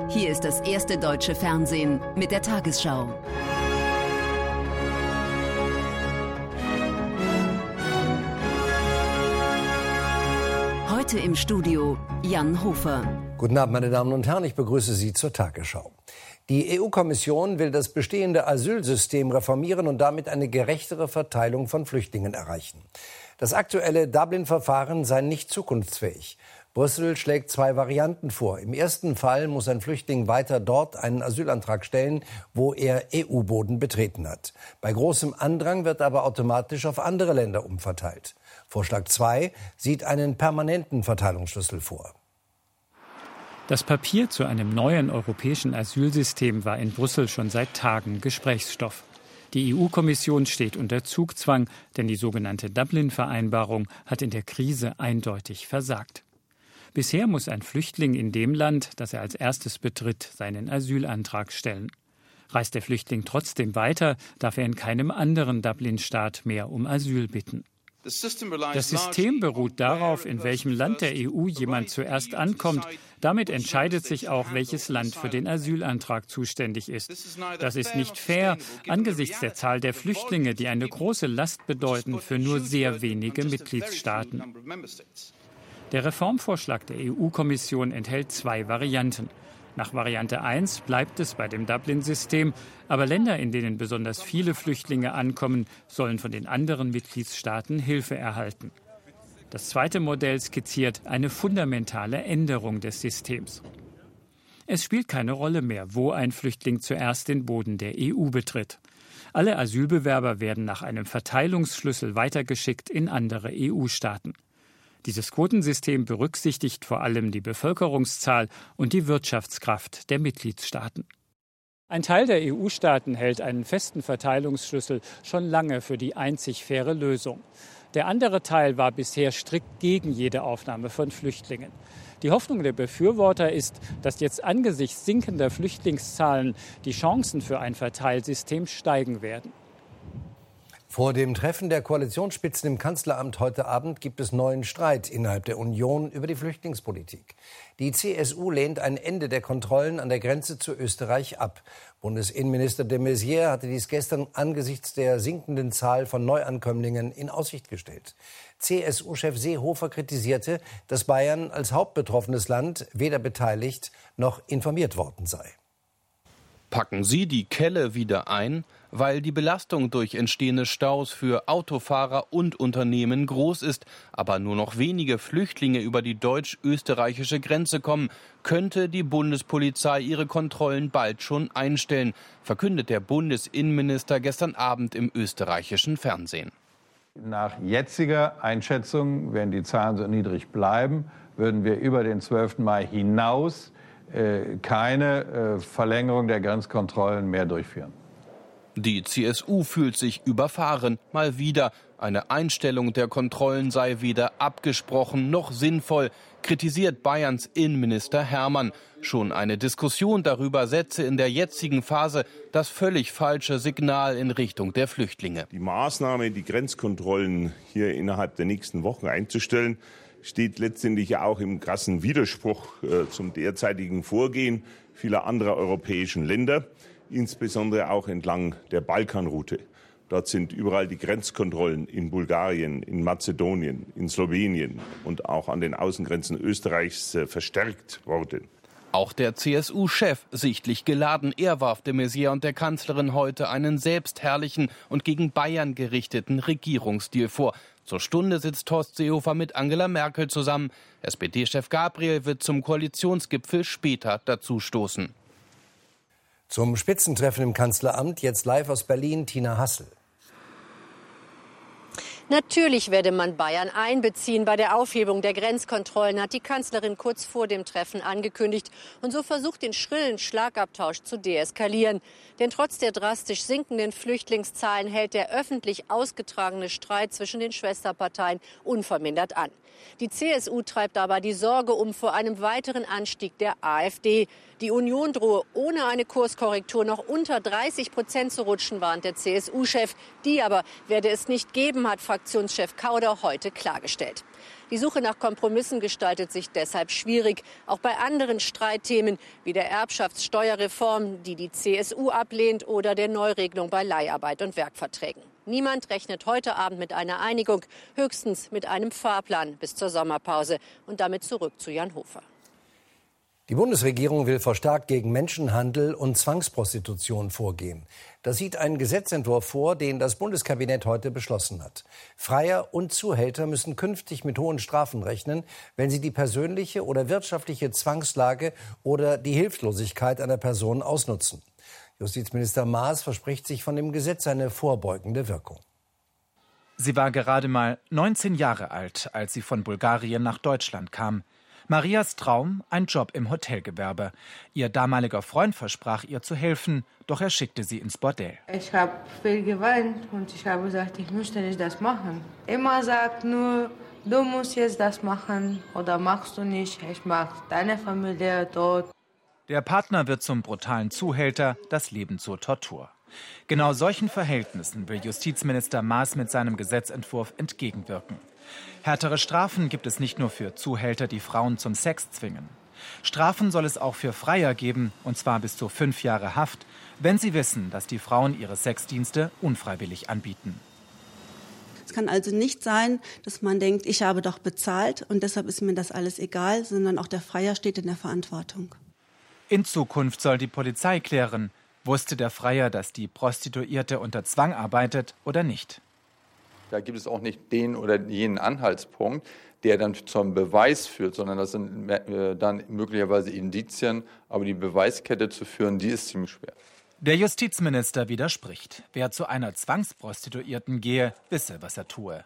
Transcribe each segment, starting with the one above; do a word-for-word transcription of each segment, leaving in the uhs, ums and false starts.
Hier ist das erste deutsche Fernsehen mit der Tagesschau. Heute im Studio Jan Hofer. Guten Abend, meine Damen und Herren, ich begrüße Sie zur Tagesschau. Die E U-Kommission will das bestehende Asylsystem reformieren und damit eine gerechtere Verteilung von Flüchtlingen erreichen. Das aktuelle Dublin-Verfahren sei nicht zukunftsfähig. Brüssel schlägt zwei Varianten vor. Im ersten Fall muss ein Flüchtling weiter dort einen Asylantrag stellen, wo er E U-Boden betreten hat. Bei großem Andrang wird aber automatisch auf andere Länder umverteilt. Vorschlag zwei sieht einen permanenten Verteilungsschlüssel vor. Das Papier zu einem neuen europäischen Asylsystem war in Brüssel schon seit Tagen Gesprächsstoff. Die E U-Kommission steht unter Zugzwang, denn die sogenannte Dublin-Vereinbarung hat in der Krise eindeutig versagt. Bisher muss ein Flüchtling in dem Land, das er als erstes betritt, seinen Asylantrag stellen. Reist der Flüchtling trotzdem weiter, darf er in keinem anderen Dublin-Staat mehr um Asyl bitten. Das System beruht darauf, in welchem Land der E U jemand zuerst ankommt. Damit entscheidet sich auch, welches Land für den Asylantrag zuständig ist. Das ist nicht fair angesichts der Zahl der Flüchtlinge, die eine große Last bedeuten für nur sehr wenige Mitgliedstaaten. Der Reformvorschlag der E U-Kommission enthält zwei Varianten. Nach Variante eins bleibt es bei dem Dublin-System, aber Länder, in denen besonders viele Flüchtlinge ankommen, sollen von den anderen Mitgliedstaaten Hilfe erhalten. Das zweite Modell skizziert eine fundamentale Änderung des Systems. Es spielt keine Rolle mehr, wo ein Flüchtling zuerst den Boden der E U betritt. Alle Asylbewerber werden nach einem Verteilungsschlüssel weitergeschickt in andere E U-Staaten. Dieses Quotensystem berücksichtigt vor allem die Bevölkerungszahl und die Wirtschaftskraft der Mitgliedstaaten. Ein Teil der E U-Staaten hält einen festen Verteilungsschlüssel schon lange für die einzig faire Lösung. Der andere Teil war bisher strikt gegen jede Aufnahme von Flüchtlingen. Die Hoffnung der Befürworter ist, dass jetzt angesichts sinkender Flüchtlingszahlen die Chancen für ein Verteilsystem steigen werden. Vor dem Treffen der Koalitionsspitzen im Kanzleramt heute Abend gibt es neuen Streit innerhalb der Union über die Flüchtlingspolitik. Die C S U lehnt ein Ende der Kontrollen an der Grenze zu Österreich ab. Bundesinnenminister de Maizière hatte dies gestern angesichts der sinkenden Zahl von Neuankömmlingen in Aussicht gestellt. C S U-Chef Seehofer kritisierte, dass Bayern als hauptbetroffenes Land weder beteiligt noch informiert worden sei. Packen Sie die Kelle wieder ein, weil die Belastung durch entstehende Staus für Autofahrer und Unternehmen groß ist, aber nur noch wenige Flüchtlinge über die deutsch-österreichische Grenze kommen, könnte die Bundespolizei ihre Kontrollen bald schon einstellen, verkündet der Bundesinnenminister gestern Abend im österreichischen Fernsehen. Nach jetziger Einschätzung, wenn die Zahlen so niedrig bleiben, würden wir über den zwölften Mai hinaus keine Verlängerung der Grenzkontrollen mehr durchführen. Die C S U fühlt sich überfahren. Mal wieder. Eine Einstellung der Kontrollen sei weder abgesprochen noch sinnvoll, kritisiert Bayerns Innenminister Hermann. Schon eine Diskussion darüber setze in der jetzigen Phase das völlig falsche Signal in Richtung der Flüchtlinge. Die Maßnahme, die Grenzkontrollen hier innerhalb der nächsten Wochen einzustellen, steht letztendlich auch im krassen Widerspruch äh, zum derzeitigen Vorgehen vieler anderer europäischen Länder, insbesondere auch entlang der Balkanroute. Dort sind überall die Grenzkontrollen in Bulgarien, in Mazedonien, in Slowenien und auch an den Außengrenzen Österreichs äh, verstärkt worden. Auch der C S U-Chef sichtlich geladen. Er warf de Maizière und der Kanzlerin heute einen selbstherrlichen und gegen Bayern gerichteten Regierungsstil vor. Zur Stunde sitzt Horst Seehofer mit Angela Merkel zusammen. S P D-Chef Gabriel wird zum Koalitionsgipfel später dazustoßen. Zum Spitzentreffen im Kanzleramt jetzt live aus Berlin, Tina Hassel. Natürlich werde man Bayern einbeziehen bei der Aufhebung der Grenzkontrollen, hat die Kanzlerin kurz vor dem Treffen angekündigt und so versucht, den schrillen Schlagabtausch zu deeskalieren. Denn trotz der drastisch sinkenden Flüchtlingszahlen hält der öffentlich ausgetragene Streit zwischen den Schwesterparteien unvermindert an. Die C S U treibt aber die Sorge um vor einem weiteren Anstieg der AfD. Die Union drohe ohne eine Kurskorrektur noch unter dreißig Prozent zu rutschen, warnt der C S U-Chef. Die aber werde es nicht geben, hat Fraktionschef Kauder heute klargestellt. Die Suche nach Kompromissen gestaltet sich deshalb schwierig. Auch bei anderen Streitthemen wie der Erbschaftssteuerreform, die die C S U ablehnt, oder der Neuregelung bei Leiharbeit und Werkverträgen. Niemand rechnet heute Abend mit einer Einigung, höchstens mit einem Fahrplan bis zur Sommerpause. Und damit zurück zu Jan Hofer. Die Bundesregierung will verstärkt gegen Menschenhandel und Zwangsprostitution vorgehen. Das sieht ein Gesetzentwurf vor, den das Bundeskabinett heute beschlossen hat. Freier und Zuhälter müssen künftig mit hohen Strafen rechnen, wenn sie die persönliche oder wirtschaftliche Zwangslage oder die Hilflosigkeit einer Person ausnutzen. Justizminister Maas verspricht sich von dem Gesetz eine vorbeugende Wirkung. Sie war gerade mal neunzehn Jahre alt, als sie von Bulgarien nach Deutschland kam. Marias Traum, ein Job im Hotelgewerbe. Ihr damaliger Freund versprach ihr zu helfen, doch er schickte sie ins Bordell. Ich habe viel geweint und ich habe gesagt, ich möchte nicht das machen. Immer sagt nur, du musst jetzt das machen oder machst du nicht, ich mach deine Familie tot. Der Partner wird zum brutalen Zuhälter, das Leben zur Tortur. Genau solchen Verhältnissen will Justizminister Maas mit seinem Gesetzentwurf entgegenwirken. Härtere Strafen gibt es nicht nur für Zuhälter, die Frauen zum Sex zwingen. Strafen soll es auch für Freier geben, und zwar bis zu fünf Jahre Haft, wenn sie wissen, dass die Frauen ihre Sexdienste unfreiwillig anbieten. Es kann also nicht sein, dass man denkt, ich habe doch bezahlt und deshalb ist mir das alles egal, sondern auch der Freier steht in der Verantwortung. In Zukunft soll die Polizei klären, wusste der Freier, dass die Prostituierte unter Zwang arbeitet oder nicht. Da gibt es auch nicht den oder jenen Anhaltspunkt, der dann zum Beweis führt, sondern das sind äh, dann möglicherweise Indizien. Aber die Beweiskette zu führen, die ist ziemlich schwer. Der Justizminister widerspricht. Wer zu einer Zwangsprostituierten gehe, wisse, was er tue.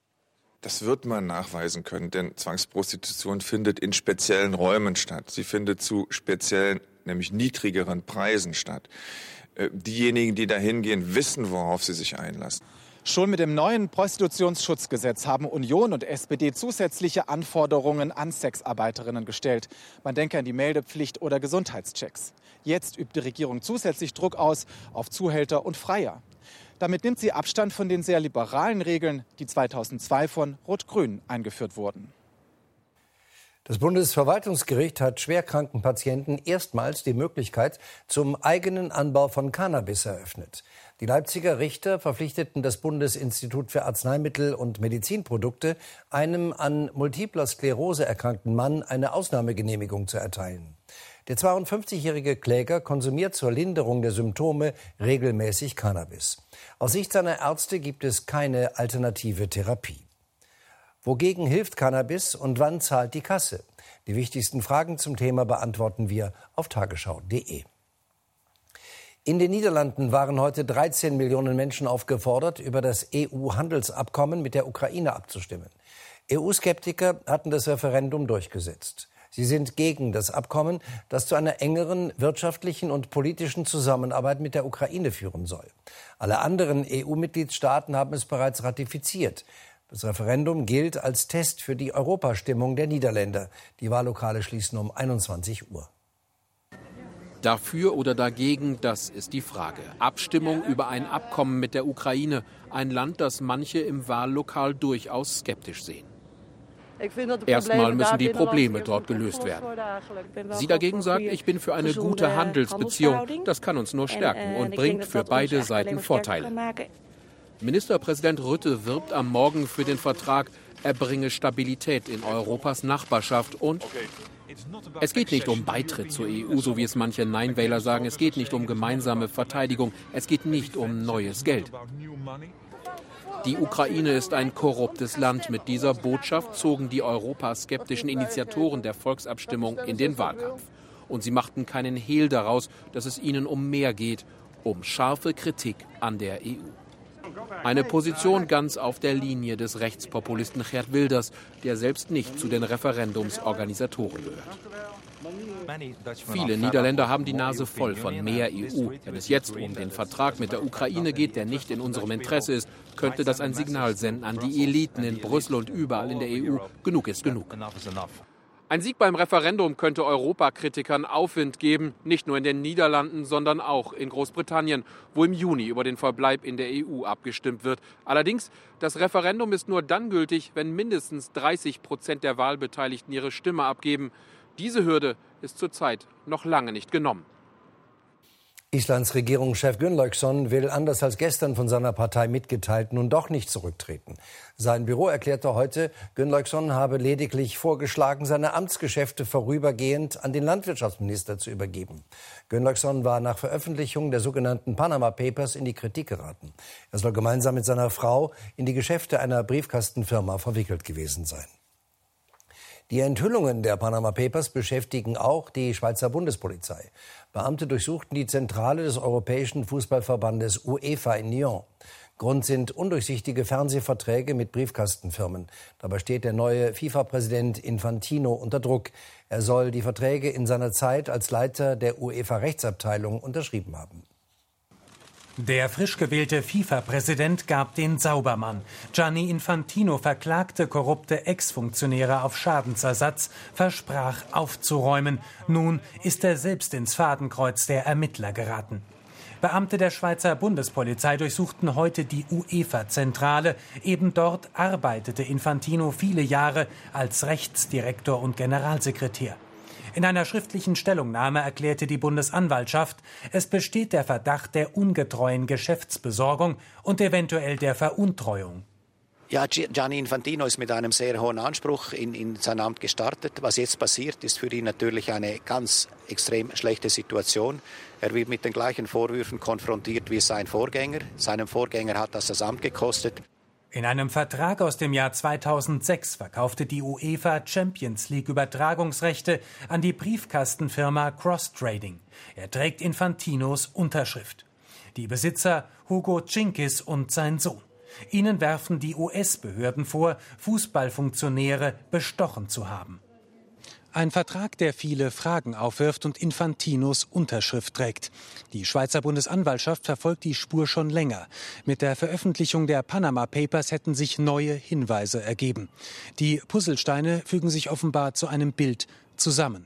Das wird man nachweisen können, denn Zwangsprostitution findet in speziellen Räumen statt. Sie findet zu speziellen, nämlich niedrigeren Preisen statt. Äh, diejenigen, die da hingehen, wissen, worauf sie sich einlassen. Schon mit dem neuen Prostitutionsschutzgesetz haben Union und S P D zusätzliche Anforderungen an Sexarbeiterinnen gestellt. Man denke an die Meldepflicht oder Gesundheitschecks. Jetzt übt die Regierung zusätzlich Druck aus auf Zuhälter und Freier. Damit nimmt sie Abstand von den sehr liberalen Regeln, die zweitausendzwei von Rot-Grün eingeführt wurden. Das Bundesverwaltungsgericht hat schwerkranken Patienten erstmals die Möglichkeit zum eigenen Anbau von Cannabis eröffnet. Die Leipziger Richter verpflichteten das Bundesinstitut für Arzneimittel und Medizinprodukte, einem an multipler Sklerose erkrankten Mann eine Ausnahmegenehmigung zu erteilen. Der zweiundfünfzigjährige Kläger konsumiert zur Linderung der Symptome regelmäßig Cannabis. Aus Sicht seiner Ärzte gibt es keine alternative Therapie. Wogegen hilft Cannabis und wann zahlt die Kasse? Die wichtigsten Fragen zum Thema beantworten wir auf tagesschau punkt de. In den Niederlanden waren heute dreizehn Millionen Menschen aufgefordert, über das E U-Handelsabkommen mit der Ukraine abzustimmen. E U-Skeptiker hatten das Referendum durchgesetzt. Sie sind gegen das Abkommen, das zu einer engeren wirtschaftlichen und politischen Zusammenarbeit mit der Ukraine führen soll. Alle anderen E U-Mitgliedstaaten haben es bereits ratifiziert. Das Referendum gilt als Test für die Europastimmung der Niederländer. Die Wahllokale schließen um einundzwanzig Uhr. Dafür oder dagegen, das ist die Frage. Abstimmung über ein Abkommen mit der Ukraine. Ein Land, das manche im Wahllokal durchaus skeptisch sehen. Erstmal müssen die Probleme dort gelöst werden. Sie dagegen sagt, ich bin für eine gute Handelsbeziehung. Das kann uns nur stärken und bringt für beide Seiten Vorteile. Ministerpräsident Rutte wirbt am Morgen für den Vertrag. Er bringe Stabilität in Europas Nachbarschaft und es geht nicht um Beitritt zur E U, so wie es manche Nein-Wähler sagen. Es geht nicht um gemeinsame Verteidigung. Es geht nicht um neues Geld. Die Ukraine ist ein korruptes Land. Mit dieser Botschaft zogen die europaskeptischen Initiatoren der Volksabstimmung in den Wahlkampf. Und sie machten keinen Hehl daraus, dass es ihnen um mehr geht, um scharfe Kritik an der E U. Eine Position ganz auf der Linie des Rechtspopulisten Geert Wilders, der selbst nicht zu den Referendumsorganisatoren gehört. Viele Niederländer haben die Nase voll von mehr E U. Wenn es jetzt um den Vertrag mit der Ukraine geht, der nicht in unserem Interesse ist, könnte das ein Signal senden an die Eliten in Brüssel und überall in der E U. Genug ist genug. Ein Sieg beim Referendum könnte Europakritikern Aufwind geben, nicht nur in den Niederlanden, sondern auch in Großbritannien, wo im Juni über den Verbleib in der E U abgestimmt wird. Allerdings, das Referendum ist nur dann gültig, wenn mindestens dreißig Prozent der Wahlbeteiligten ihre Stimme abgeben. Diese Hürde ist zurzeit noch lange nicht genommen. Islands Regierungschef Gunnlaugsson will, anders als gestern von seiner Partei mitgeteilt, nun doch nicht zurücktreten. Sein Büro erklärte heute, Gunnlaugsson habe lediglich vorgeschlagen, seine Amtsgeschäfte vorübergehend an den Landwirtschaftsminister zu übergeben. Gunnlaugsson war nach Veröffentlichung der sogenannten Panama Papers in die Kritik geraten. Er soll gemeinsam mit seiner Frau in die Geschäfte einer Briefkastenfirma verwickelt gewesen sein. Die Enthüllungen der Panama Papers beschäftigen auch die Schweizer Bundespolizei. Beamte durchsuchten die Zentrale des Europäischen Fußballverbandes UEFA in Lyon. Grund sind undurchsichtige Fernsehverträge mit Briefkastenfirmen. Dabei steht der neue FIFA-Präsident Infantino unter Druck. Er soll die Verträge in seiner Zeit als Leiter der UEFA-Rechtsabteilung unterschrieben haben. Der frisch gewählte FIFA-Präsident gab den Saubermann. Gianni Infantino verklagte korrupte Ex-Funktionäre auf Schadensersatz, versprach aufzuräumen. Nun ist er selbst ins Fadenkreuz der Ermittler geraten. Beamte der Schweizer Bundespolizei durchsuchten heute die UEFA-Zentrale. Eben dort arbeitete Infantino viele Jahre als Rechtsdirektor und Generalsekretär. In einer schriftlichen Stellungnahme erklärte die Bundesanwaltschaft, es besteht der Verdacht der ungetreuen Geschäftsbesorgung und eventuell der Veruntreuung. Ja, Gianni Infantino ist mit einem sehr hohen Anspruch in, in sein Amt gestartet. Was jetzt passiert, ist für ihn natürlich eine ganz extrem schlechte Situation. Er wird mit den gleichen Vorwürfen konfrontiert wie sein Vorgänger. Seinem Vorgänger hat das das Amt gekostet. In einem Vertrag aus dem Jahr zweitausendsechs verkaufte die UEFA Champions League Übertragungsrechte an die Briefkastenfirma Cross Trading. Er trägt Infantinos Unterschrift. Die Besitzer Hugo Činkis und sein Sohn. Ihnen werfen die U S-Behörden vor, Fußballfunktionäre bestochen zu haben. Ein Vertrag, der viele Fragen aufwirft und Infantinos Unterschrift trägt. Die Schweizer Bundesanwaltschaft verfolgt die Spur schon länger. Mit der Veröffentlichung der Panama Papers hätten sich neue Hinweise ergeben. Die Puzzlesteine fügen sich offenbar zu einem Bild zusammen.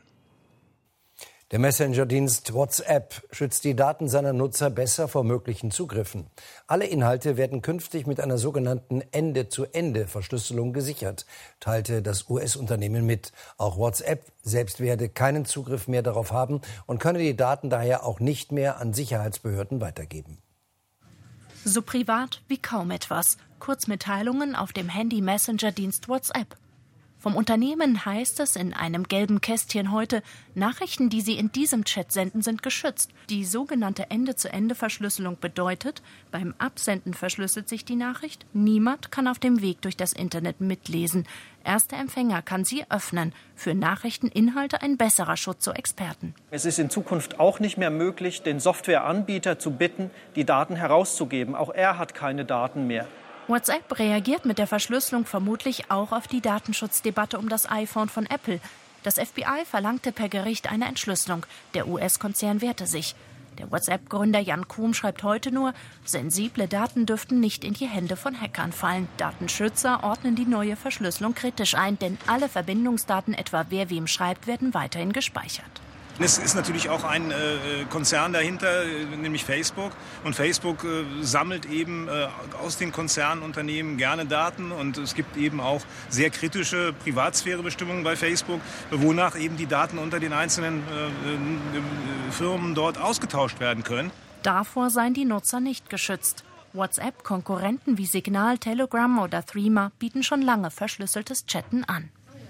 Der Messenger-Dienst WhatsApp schützt die Daten seiner Nutzer besser vor möglichen Zugriffen. Alle Inhalte werden künftig mit einer sogenannten Ende-zu-Ende-Verschlüsselung gesichert, teilte das U S-Unternehmen mit. Auch WhatsApp selbst werde keinen Zugriff mehr darauf haben und könne die Daten daher auch nicht mehr an Sicherheitsbehörden weitergeben. So privat wie kaum etwas. Kurzmitteilungen auf dem Handy-Messenger-Dienst WhatsApp. Vom Unternehmen heißt es in einem gelben Kästchen heute, Nachrichten, die Sie in diesem Chat senden, sind geschützt. Die sogenannte Ende-zu-Ende-Verschlüsselung bedeutet, beim Absenden verschlüsselt sich die Nachricht. Niemand kann auf dem Weg durch das Internet mitlesen. Erst der Empfänger kann sie öffnen. Für Nachrichteninhalte ein besserer Schutz, so Experten. Es ist in Zukunft auch nicht mehr möglich, den Softwareanbieter zu bitten, die Daten herauszugeben. Auch er hat keine Daten mehr. WhatsApp reagiert mit der Verschlüsselung vermutlich auch auf die Datenschutzdebatte um das iPhone von Apple. Das F B I verlangte per Gericht eine Entschlüsselung. Der U S-Konzern wehrte sich. Der WhatsApp-Gründer Jan Koum schreibt heute nur, sensible Daten dürften nicht in die Hände von Hackern fallen. Datenschützer ordnen die neue Verschlüsselung kritisch ein, denn alle Verbindungsdaten, etwa wer wem schreibt, werden weiterhin gespeichert. Es ist natürlich auch ein äh, Konzern dahinter, äh, nämlich Facebook. Und Facebook äh, sammelt eben äh, aus den Konzernunternehmen gerne Daten. Und es gibt eben auch sehr kritische Privatsphärebestimmungen bei Facebook, wonach eben die Daten unter den einzelnen äh, äh, Firmen dort ausgetauscht werden können. Davor seien die Nutzer nicht geschützt. WhatsApp-Konkurrenten wie Signal, Telegram oder Threema bieten schon lange verschlüsseltes Chatten an.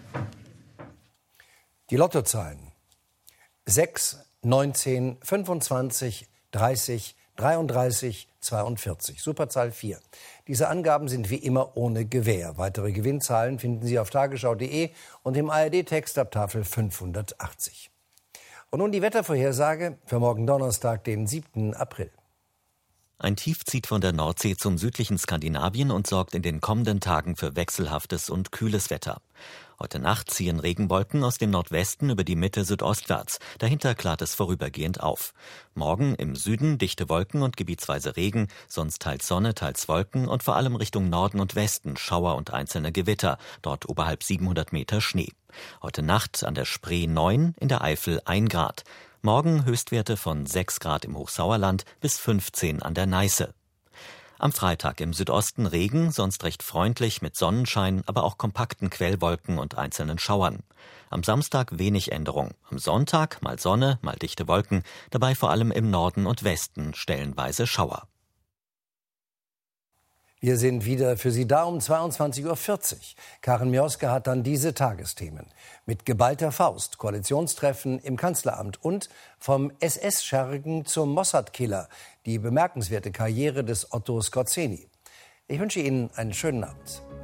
Die Lottozahlen. sechs, neunzehn, fünfundzwanzig, dreißig, dreiunddreißig, zweiundvierzig. Superzahl vier. Diese Angaben sind wie immer ohne Gewähr. Weitere Gewinnzahlen finden Sie auf tagesschau punkt de und im A R D-Text ab Tafel fünfhundertachtzig. Und nun die Wettervorhersage für morgen Donnerstag, den siebten April. Ein Tief zieht von der Nordsee zum südlichen Skandinavien und sorgt in den kommenden Tagen für wechselhaftes und kühles Wetter. Heute Nacht ziehen Regenwolken aus dem Nordwesten über die Mitte südostwärts. Dahinter klart es vorübergehend auf. Morgen im Süden dichte Wolken und gebietsweise Regen, sonst teils Sonne, teils Wolken und vor allem Richtung Norden und Westen Schauer und einzelne Gewitter, dort oberhalb siebenhundert Meter Schnee. Heute Nacht an der Spree neun, in der Eifel ein Grad. Morgen Höchstwerte von sechs Grad im Hochsauerland bis fünfzehn an der Neiße. Am Freitag im Südosten Regen, sonst recht freundlich mit Sonnenschein, aber auch kompakten Quellwolken und einzelnen Schauern. Am Samstag wenig Änderung. Am Sonntag mal Sonne, mal dichte Wolken, dabei vor allem im Norden und Westen stellenweise Schauer. Wir sind wieder für Sie da um zweiundzwanzig Uhr vierzig. Karin Mioska hat dann diese Tagesthemen. Mit geballter Faust, Koalitionstreffen im Kanzleramt und vom S S-Schergen zum Mossad-Killer, die bemerkenswerte Karriere des Otto Skorzeny. Ich wünsche Ihnen einen schönen Abend.